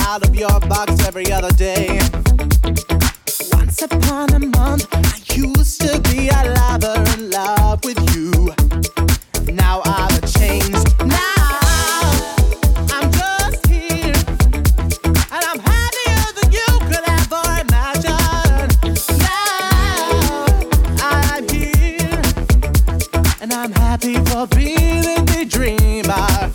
out of your box every other day. Once upon a month, I used to be a lover in love with you. Now I've changed. Now I'm just here, and I'm happier than you could ever imagine. Now I'm here, and I'm happy for being the dreamer.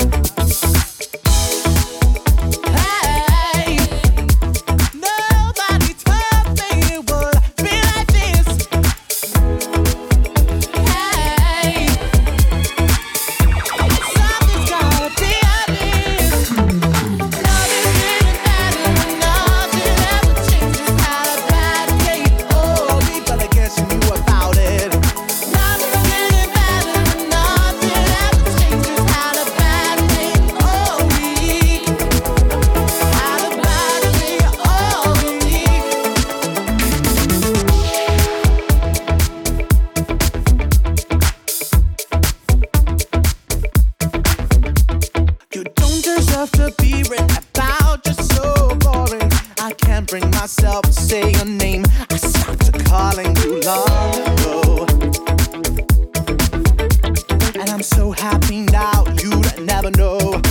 To be written about, you're so boring. I can't bring myself to say your name. I stopped calling you long ago, and I'm so happy now you'd never know.